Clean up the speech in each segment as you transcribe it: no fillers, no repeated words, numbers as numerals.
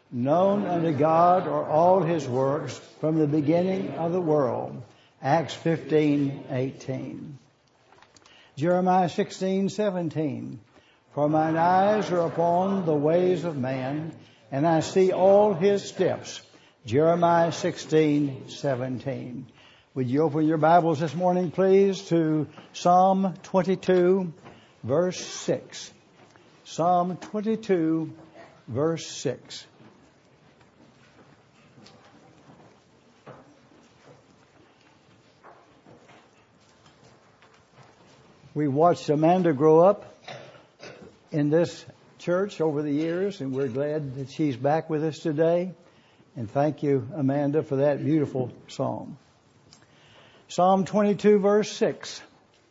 known unto God are all his works from the beginning of the world. Acts 15:18. Jeremiah 16:17. For mine eyes are upon the ways of man, and I see all his steps. Jeremiah 16:17. Would you open your Bibles this morning, please, to Psalm 22, verse 6. Psalm 22, verse 6. We watched Amanda grow up in this church over the years, and we're glad that she's back with us today. And thank you, Amanda, for that beautiful psalm. Psalm 22, verse 6.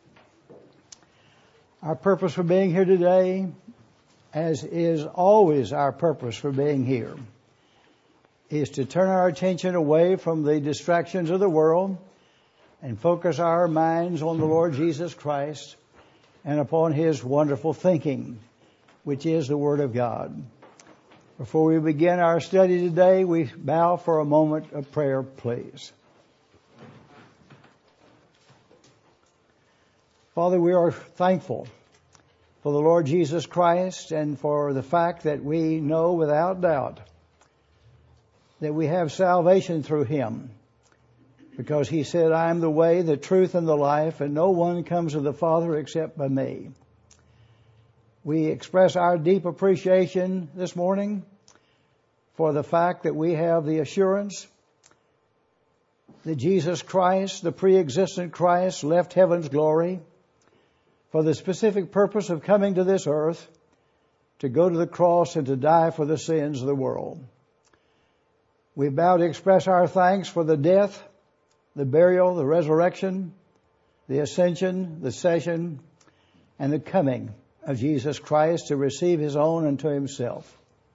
Our purpose for being here today, as is always our purpose for being here, is to turn our attention away from the distractions of the world and focus our minds on the Lord Jesus Christ and upon his wonderful thinking, which is the Word of God. Before we begin our study today, we bow for a moment of prayer, please. Father, we are thankful for the Lord Jesus Christ and for the fact that we know without doubt that we have salvation through him, because he said, I am the way, the truth, and the life, and no one comes to the Father except by me. We express our deep appreciation this morning for the fact that we have the assurance that Jesus Christ, the pre-existent Christ, left heaven's glory for the specific purpose of coming to this earth to go to the cross and to die for the sins of the world. We bow to express our thanks for the death, the burial, the resurrection, the ascension, the session, and the coming of Jesus Christ to receive his own unto himself.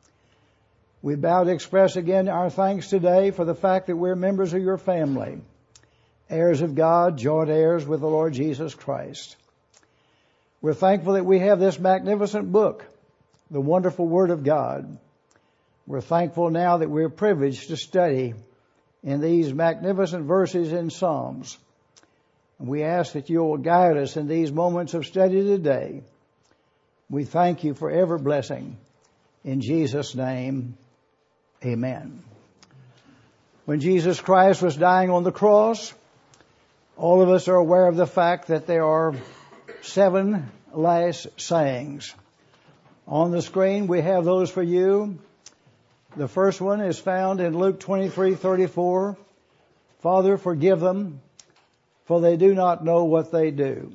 We bow to express again our thanks today for the fact that we're members of your family, heirs of God, joint heirs with the Lord Jesus Christ. We're thankful that we have this magnificent book, the wonderful Word of God. We're thankful now that we're privileged to study in these magnificent verses in Psalms. And we ask that you will guide us in these moments of study today. We thank you for every blessing. In Jesus' name, amen. When Jesus Christ was dying on the cross, all of us are aware of the fact that there are 7 last sayings. On the screen, we have those for you. The first one is found in Luke 23:34. Father, forgive them, for they do not know what they do.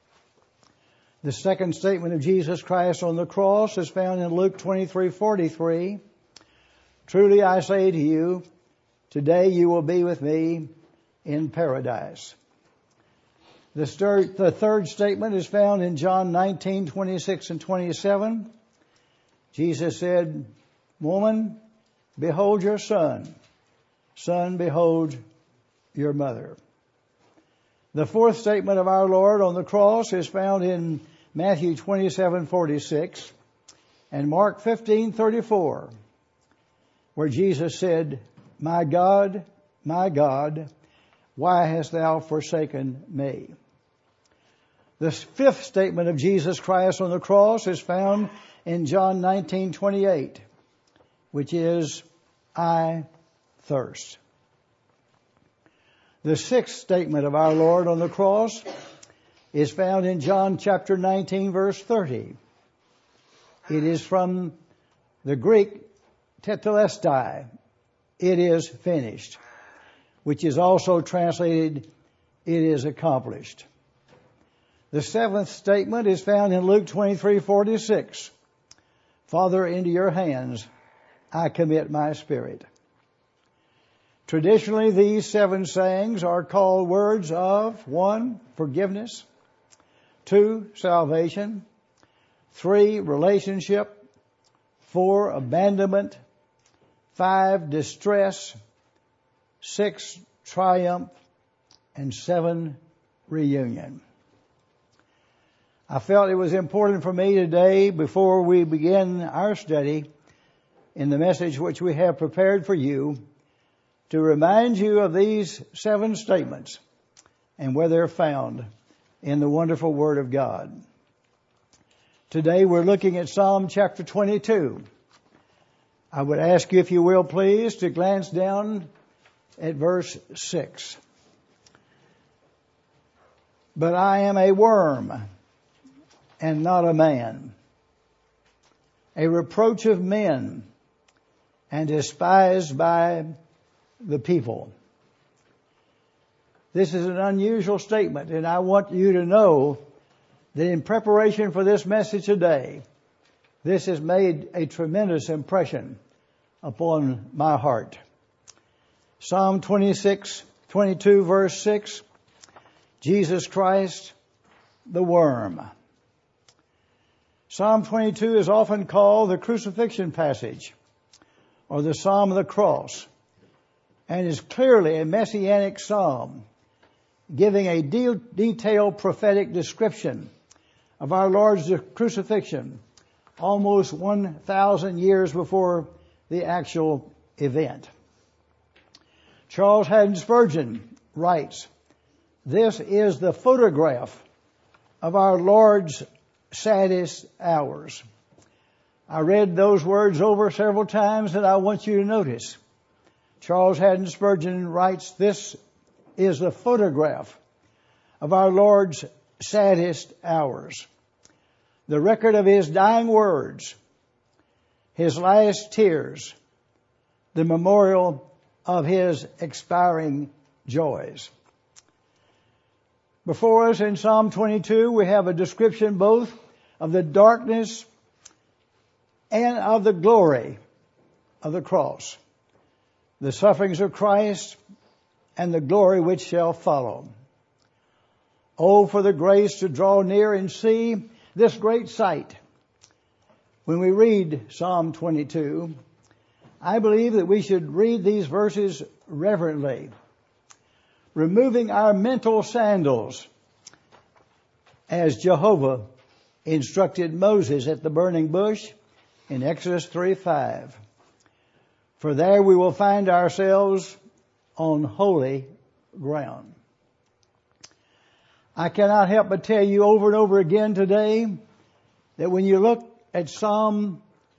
The second statement of Jesus Christ on the cross is found in Luke 23:43. Truly I say to you, today you will be with me in paradise. The third statement is found in John 19:26 and 27. Jesus said, Woman, behold your son. Son, behold your mother. The fourth statement of our Lord on the cross is found in Matthew 27:46 and Mark 15:34, where Jesus said, my God, why hast thou forsaken me? The fifth statement of Jesus Christ on the cross is found in John 19:28, which is, I thirst. The sixth statement of our Lord on the cross is found in John chapter 19, verse 30. It is from the Greek tetelestai, it is finished, which is also translated, it is accomplished. The seventh statement is found in Luke 23:46. Father, into your hands I commit my spirit. Traditionally, these 7 sayings are called words of 1, forgiveness, 2, salvation, 3, relationship, 4, abandonment, 5, distress, 6, triumph, and 7, reunion. I felt it was important for me today, before we begin our study, in the message which we have prepared for you to remind you of these 7 statements and where they're found in the wonderful Word of God. Today we're looking at Psalm chapter 22. I would ask you, if you will, please, to glance down at verse 6. But I am a worm and not a man, a reproach of men and despised by the people. This is an unusual statement, and I want you to know that in preparation for this message today, this has made a tremendous impression upon my heart. Psalm 22 verse 6, Jesus Christ, the worm. Psalm 22 is often called the crucifixion passage or the Psalm of the Cross, and is clearly a messianic psalm giving a detailed prophetic description of our Lord's crucifixion almost 1,000 years before the actual event. Charles Haddon Spurgeon writes, "This is the photograph of our Lord's saddest hours." I read those words over several times, and I want you to notice. Charles Haddon Spurgeon writes, "This is a photograph of our Lord's saddest hours. The record of His dying words, His last tears, the memorial of His expiring joys." Before us in Psalm 22, we have a description both of the darkness and of the glory of the cross, the sufferings of Christ and the glory which shall follow. Oh, for the grace to draw near and see this great sight. When we read Psalm 22, I believe that we should read these verses reverently, removing our mental sandals, as Jehovah instructed Moses at the burning bush in Exodus 3:5. For there we will find ourselves on holy ground. I cannot help but tell you over and over again today that when you look at Psalm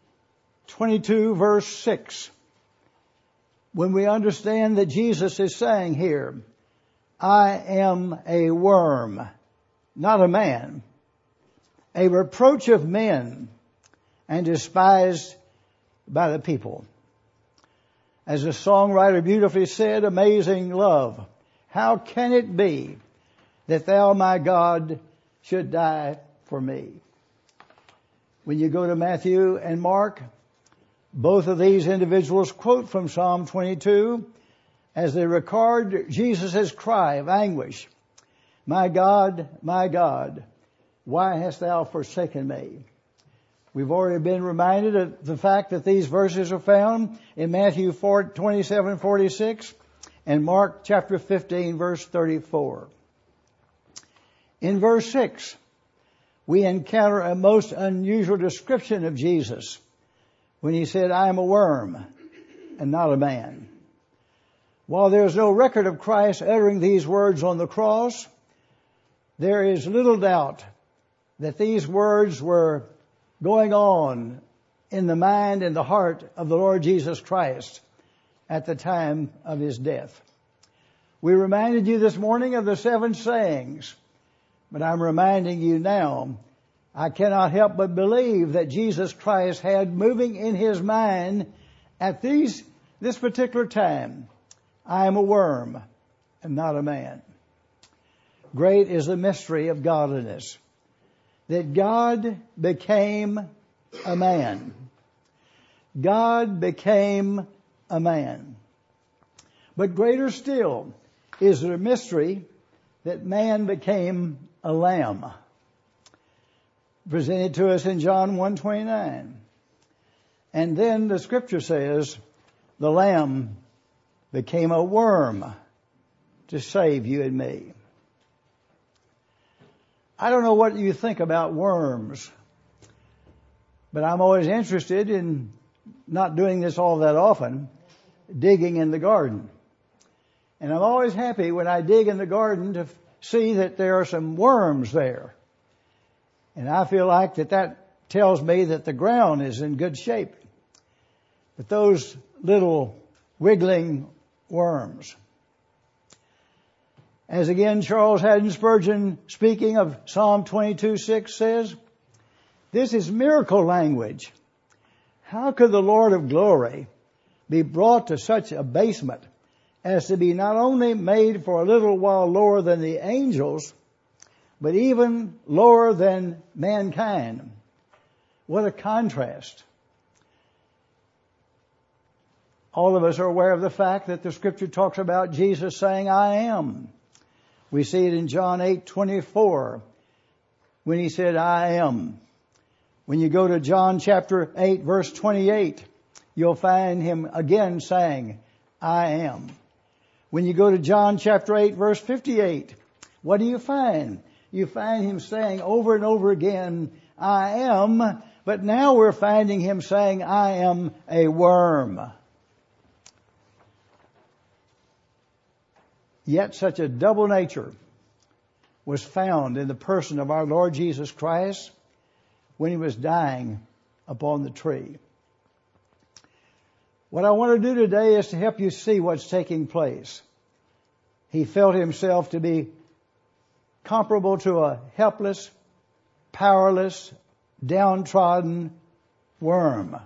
22 verse 6, when we understand that Jesus is saying here, I am a worm, not a man, a reproach of men and despised by the people. As the songwriter beautifully said, amazing love, how can it be that thou, my God, should die for me? When you go to Matthew and Mark, both of these individuals quote from Psalm 22 as they record Jesus' cry of anguish. My God, why hast thou forsaken me? We've already been reminded of the fact that these verses are found in Matthew 27:46 and Mark chapter 15 verse 34. In verse 6, we encounter a most unusual description of Jesus when He said, I am a worm and not a man. While there is no record of Christ uttering these words on the cross, there is little doubt that these words were going on in the mind and the heart of the Lord Jesus Christ at the time of His death. We reminded you this morning of the 7 sayings, but I'm reminding you now, I cannot help but believe that Jesus Christ had moving in His mind at this particular time, I am a worm and not a man. Great is the mystery of godliness, that God became a man. God became a man. But greater still is the mystery that man became a lamb, presented to us in John 1:29. And then the scripture says, the lamb became a worm to save you and me. I don't know what you think about worms, but I'm always interested in not doing this all that often, digging in the garden. And I'm always happy when I dig in the garden to see that there are some worms there. And I feel like that tells me that the ground is in good shape. But those little wiggling worms. As again Charles Haddon Spurgeon, speaking of Psalm 22:6, says, this is miracle language. How could the Lord of glory be brought to such abasement as to be not only made for a little while lower than the angels, but even lower than mankind? What a contrast. All of us are aware of the fact that the Scripture talks about Jesus saying, I am. We see it in John 8:24 when he said, I am. When you go to John chapter 8 verse 28, you'll find him again saying, I am. When you go to John chapter 8 verse 58, what do you find? You find him saying over and over again, I am, but now we're finding him saying, I am a worm. Yet such a double nature was found in the person of our Lord Jesus Christ when he was dying upon the tree. What I want to do today is to help you see what's taking place. He felt himself to be comparable to a helpless, powerless, downtrodden worm.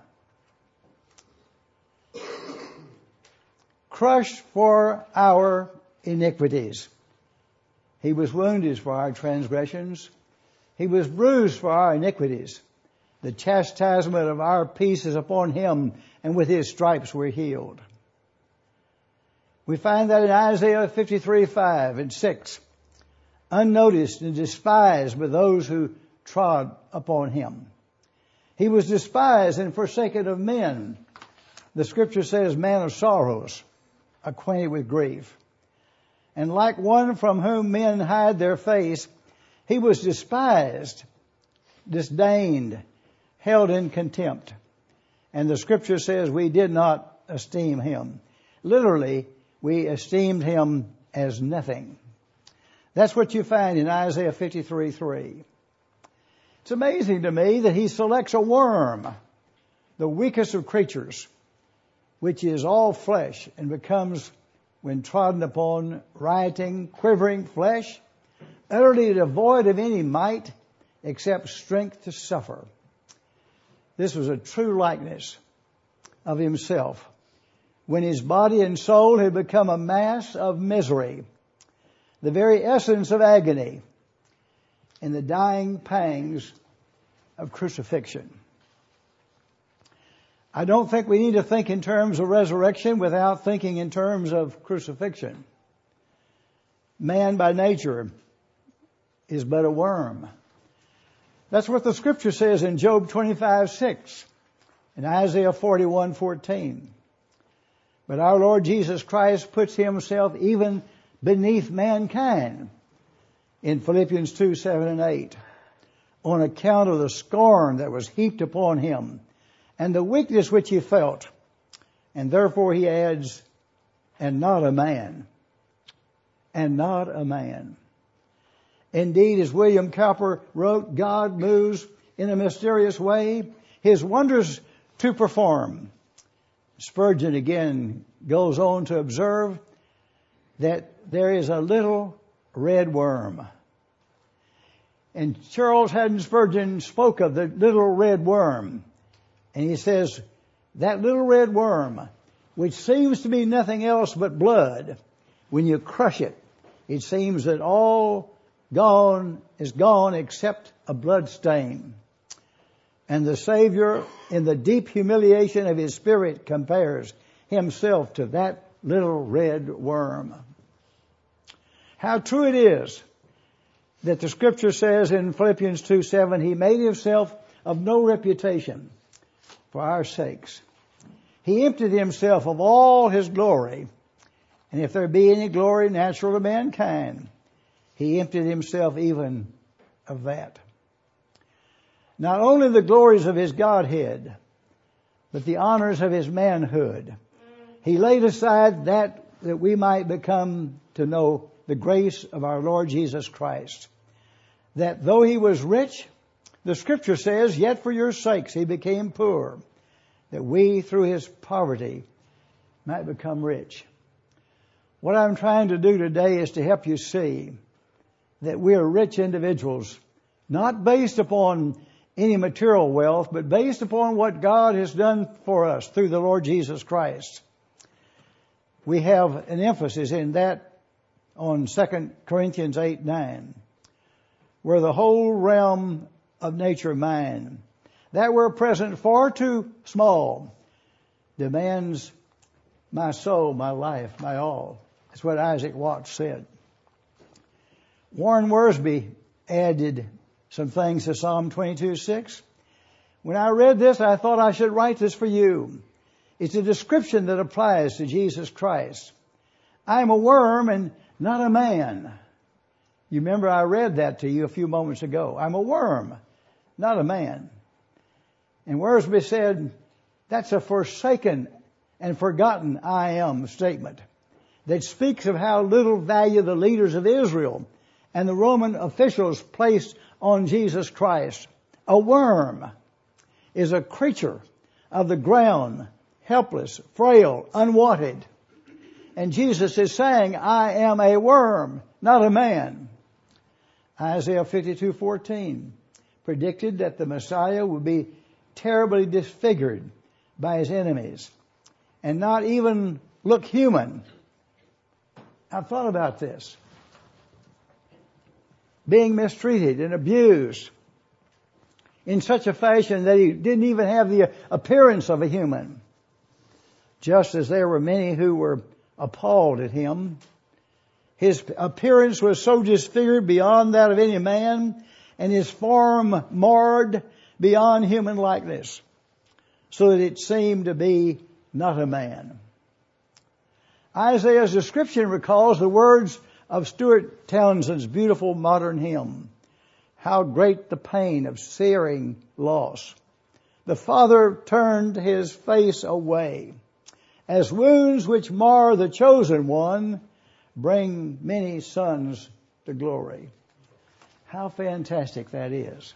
Crushed for our iniquities. He was wounded for our transgressions. He was bruised for our iniquities. The chastisement of our peace is upon him, and with his stripes we're healed. We find that in Isaiah 53:5 and 6. Unnoticed and despised by those who trod upon him. He was despised and forsaken of men. The Scripture says, man of sorrows, acquainted with grief. And like one from whom men hide their face, he was despised, disdained, held in contempt. And the Scripture says we did not esteem him. Literally, we esteemed him as nothing. That's what you find in Isaiah 53:3. It's amazing to me that he selects a worm, the weakest of creatures, which is all flesh and becomes, when trodden upon, rioting, quivering flesh, utterly devoid of any might except strength to suffer. This was a true likeness of himself when his body and soul had become a mass of misery, the very essence of agony, in the dying pangs of crucifixion. I don't think we need to think in terms of resurrection without thinking in terms of crucifixion. Man by nature is but a worm. That's what the Scripture says in Job 25:6 and Isaiah 41:14. But our Lord Jesus Christ puts himself even beneath mankind in Philippians 2:7 and 8 on account of the scorn that was heaped upon him and the weakness which he felt. And therefore he adds, and not a man. And not a man. Indeed, as William Cowper wrote, God moves in a mysterious way his wonders to perform. Spurgeon again goes on to observe that there is a little red worm. And Charles Haddon Spurgeon spoke of the little red worm. And he says, that little red worm, which seems to be nothing else but blood, when you crush it, it seems that all is gone except a blood stain. And the Savior, in the deep humiliation of his spirit, compares himself to that little red worm. How true it is that the Scripture says in Philippians 2:7, he made himself of no reputation for our sakes. He emptied himself of all his glory, and if there be any glory natural to mankind, he emptied himself even of that. Not only the glories of his Godhead, but the honors of his manhood. He laid aside that we might become to know the grace of our Lord Jesus Christ. That though he was rich, the scripture says, yet for your sakes he became poor, that we through his poverty might become rich. What I'm trying to do today is to help you see that we are rich individuals, not based upon any material wealth, but based upon what God has done for us through the Lord Jesus Christ. We have an emphasis in that on 2 Corinthians 8:9, where the whole realm of nature mine, that were present far too small, demands my soul, my life, my all. That's what Isaac Watts said. Warren Worsby added some things to Psalm 22:6. When I read this, I thought I should write this for you. It's a description that applies to Jesus Christ. I am a worm and not a man. You remember I read that to you a few moments ago. I'm a worm, not a man. And Worsby said, that's a forsaken and forgotten I am statement that speaks of how little value the leaders of Israel and the Roman officials placed on Jesus Christ. A worm is a creature of the ground, helpless, frail, unwanted. And Jesus is saying, I am a worm, not a man. Isaiah 52:14 predicted that the Messiah would be terribly disfigured by his enemies and not even look human. I've thought about this. Being mistreated and abused in such a fashion that he didn't even have the appearance of a human. Just as there were many who were appalled at him. His appearance was so disfigured beyond that of any man, and his form marred beyond human likeness, so that it seemed to be not a man. Isaiah's description recalls the words of Stuart Townsend's beautiful modern hymn, how great the pain of searing loss. The Father turned his face away, as wounds which mar the chosen one bring many sons to glory. How fantastic that is.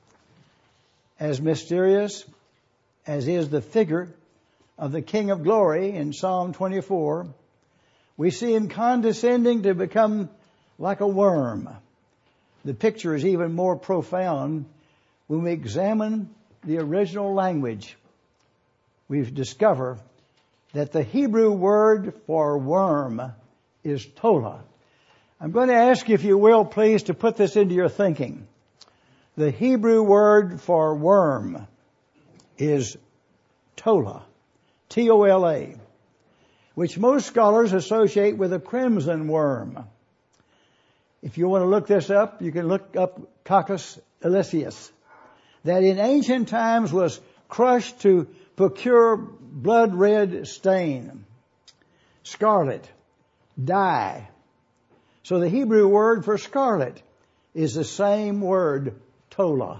As mysterious as is the figure of the King of Glory in Psalm 24, we see him condescending to become like a worm. The picture is even more profound when we examine the original language. We discover that the Hebrew word for worm is tola. I'm going to ask you, if you will, please, to put this into your thinking. The Hebrew word for worm is tola, T-O-L-A, which most scholars associate with a crimson worm. If you want to look this up, you can look up Coccus ilicis, that in ancient times was crushed to procure blood red stain, scarlet, dye. So the Hebrew word for scarlet is the same word, tola.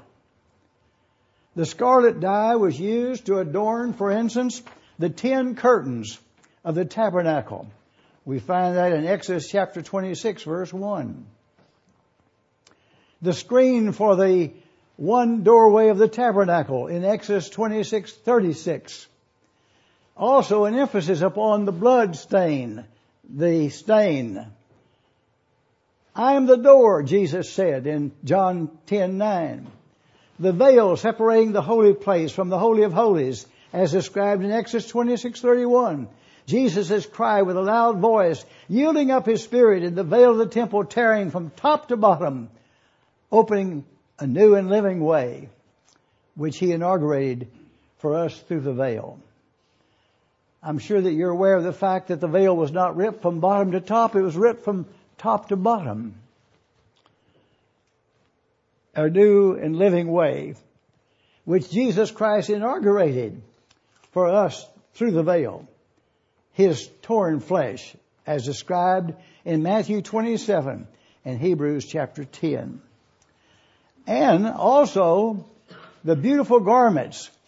The scarlet dye was used to adorn, for instance, the 10 curtains of the tabernacle. We find that in Exodus chapter 26, verse 1. The screen for the one doorway of the tabernacle in Exodus 26:36. Also an emphasis upon the blood stain, the stain. I am the door, Jesus said in John 10:9. The veil separating the holy place from the Holy of Holies, as described in Exodus 26:31. Jesus' cry with a loud voice, yielding up his spirit in the veil of the temple, tearing from top to bottom, opening a new and living way, which he inaugurated for us through the veil. I'm sure that you're aware of the fact that the veil was not ripped from bottom to top, it was ripped from top to bottom. A new and living way, which Jesus Christ inaugurated for us through the veil. His torn flesh, as described in Matthew 27 and Hebrews chapter 10. And also the beautiful garments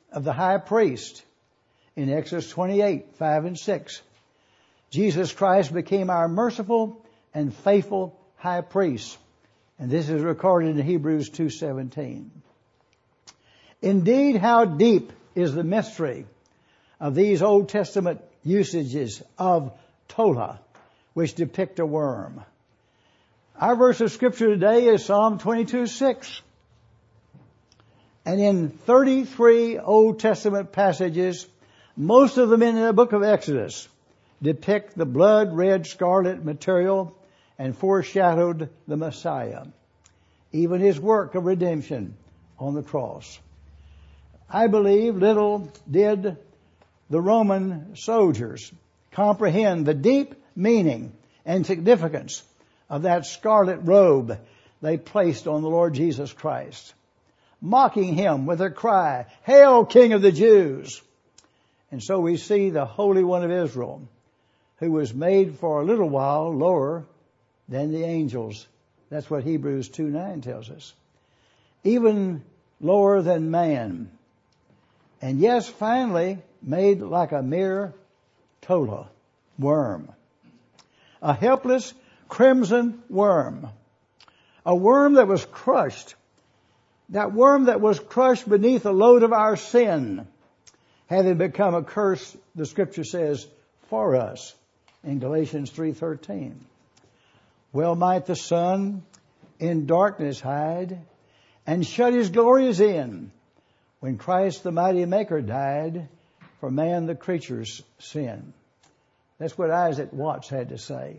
of the high priest in Exodus 28, 5 and 6. Jesus Christ became our merciful and faithful high priest. And this is recorded in Hebrews 2:17. Indeed, how deep is the mystery of these Old Testament usages of tola, which depict a worm. Our verse of scripture today is Psalm 22:6. And in 33 Old Testament passages, most of them in the book of Exodus, depict the blood-red scarlet material and foreshadowed the Messiah, even his work of redemption on the cross. I believe little did the Roman soldiers comprehend the deep meaning and significance of that scarlet robe they placed on the Lord Jesus Christ, mocking him with a cry, "Hail, King of the Jews!" And so we see the Holy One of Israel, who was made for a little while lower than the angels. That's what Hebrews 2:9 tells us. Even lower than man. And yes, finally made like a mere tola, worm. A helpless crimson worm. A worm that was crushed. That worm that was crushed beneath the load of our sin, having become a curse, the scripture says, for us in Galatians 3:13. Well might the sun in darkness hide and shut his glories in when Christ the mighty maker died for man the creature's sin. That's what Isaac Watts had to say.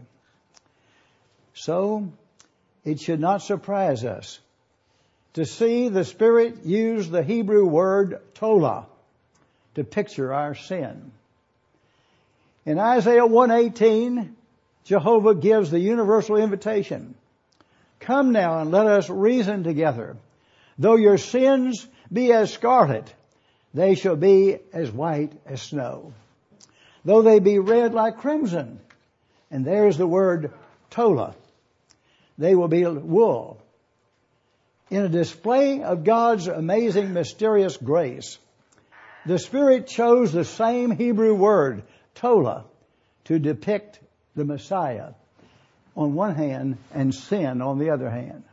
So it should not surprise us to see the Spirit use the Hebrew word tola to picture our sin. In Isaiah 1:18, Jehovah gives the universal invitation. Come now and let us reason together. Though your sins be as scarlet, they shall be as white as snow. Though they be red like crimson, and there's the word tola, they will be wool. In a display of God's amazing, mysterious grace, the Spirit chose the same Hebrew word, tola, to depict the Messiah on one hand and sin on the other hand.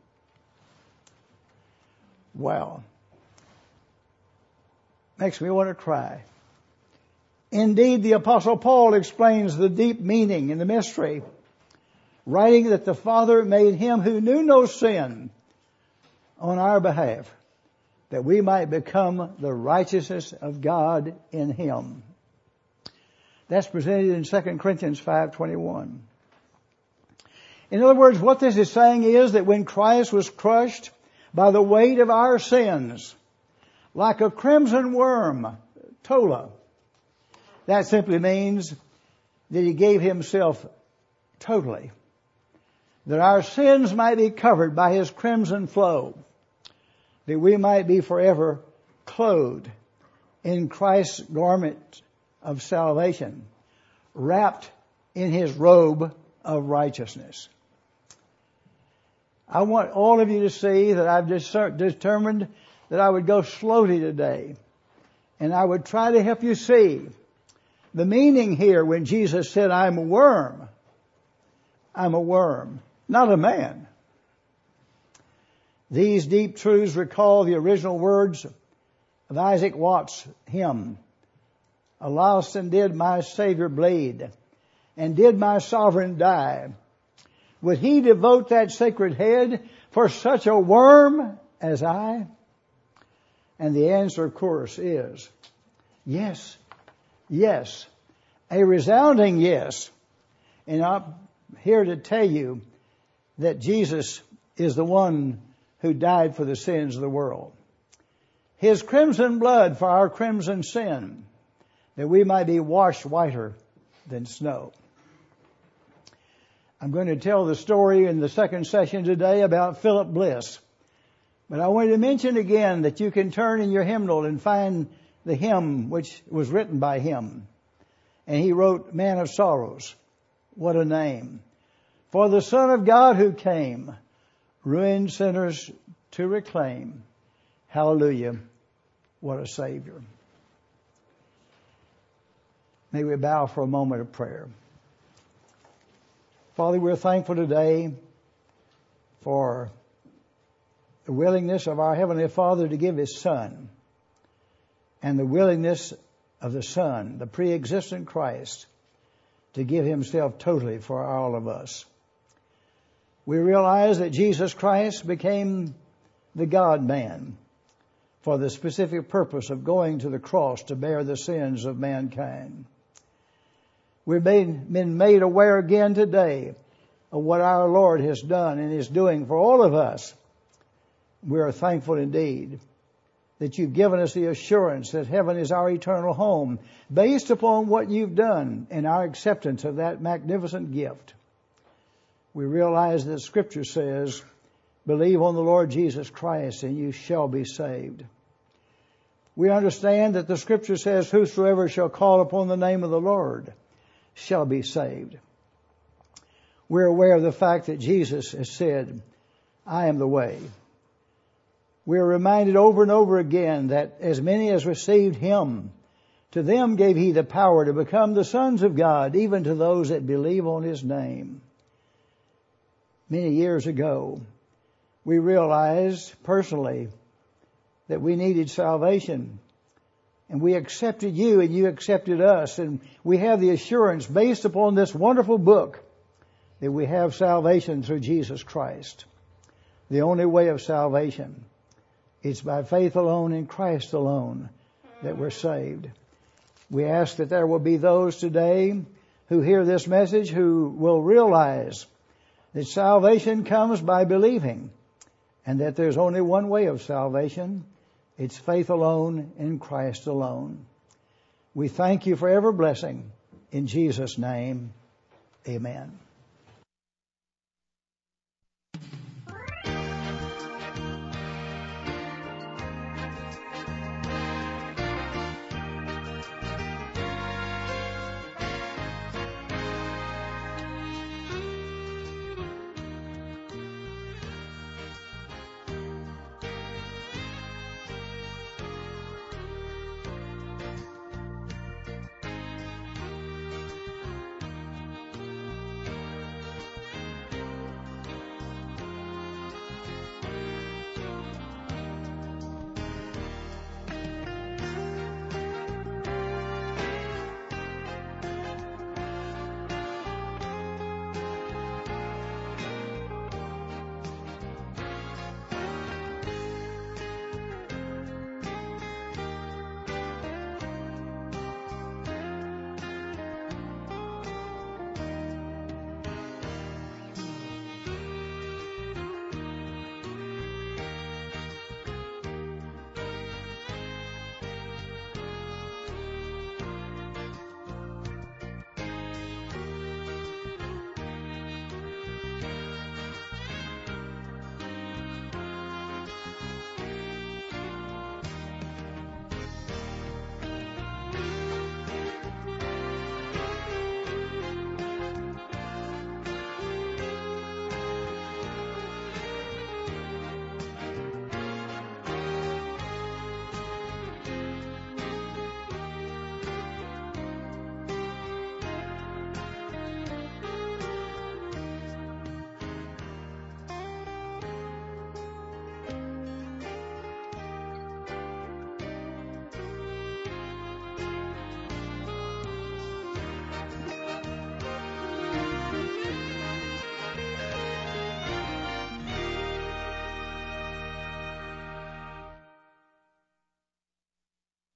Wow. Makes me want to cry. Indeed, the Apostle Paul explains the deep meaning in the mystery, writing that the Father made him who knew no sin on our behalf, that we might become the righteousness of God in him. That's presented in 2 Corinthians 5:21. In other words, what this is saying is that when Christ was crushed by the weight of our sins, like a crimson worm, tola, that simply means that he gave himself totally, that our sins might be covered by his crimson flow, that we might be forever clothed in Christ's garment of salvation, wrapped in his robe of righteousness. I want all of you to see that I've determined that I would go slowly today, and I would try to help you see the meaning here when Jesus said, I'm a worm. I'm a worm, not a man. These deep truths recall the original words of Isaac Watts' hymn, Alas, and did my Savior bleed, and did my sovereign die? Would he devote that sacred head for such a worm as I? And the answer, of course, is yes, yes, a resounding yes. And I'm here to tell you that Jesus is the one who died for the sins of the world. His crimson blood for our crimson sin, that we might be washed whiter than snow. I'm going to tell the story in the second session today about Philip Bliss. But I want to mention again that you can turn in your hymnal and find the hymn which was written by him. And he wrote, Man of Sorrows. What a name. For the Son of God who came, ruined sinners to reclaim. Hallelujah. What a Savior. May we bow for a moment of prayer. Father, we're thankful today for the willingness of our Heavenly Father to give His Son, and the willingness of the Son, the pre-existent Christ, to give Himself totally for all of us. We realize that Jesus Christ became the God-man for the specific purpose of going to the cross to bear the sins of mankind. We've been made aware again today of what our Lord has done and is doing for all of us. We are thankful indeed that you've given us the assurance that heaven is our eternal home based upon what you've done and our acceptance of that magnificent gift. We realize that Scripture says, believe on the Lord Jesus Christ and you shall be saved. We understand that the Scripture says, whosoever shall call upon the name of the Lord shall be saved. We're aware of the fact that Jesus has said, I am the way. We're reminded over and over again that as many as received Him, to them gave He the power to become the sons of God, even to those that believe on His name. Many years ago, we realized personally that we needed salvation. And we accepted you and you accepted us. And we have the assurance based upon this wonderful book that we have salvation through Jesus Christ. The only way of salvation. It's by faith alone in Christ alone that we're saved. We ask that there will be those today who hear this message who will realize that salvation comes by believing and that there's only one way of salvation. It's faith alone in Christ alone. We thank you for every blessing. In Jesus' name, amen.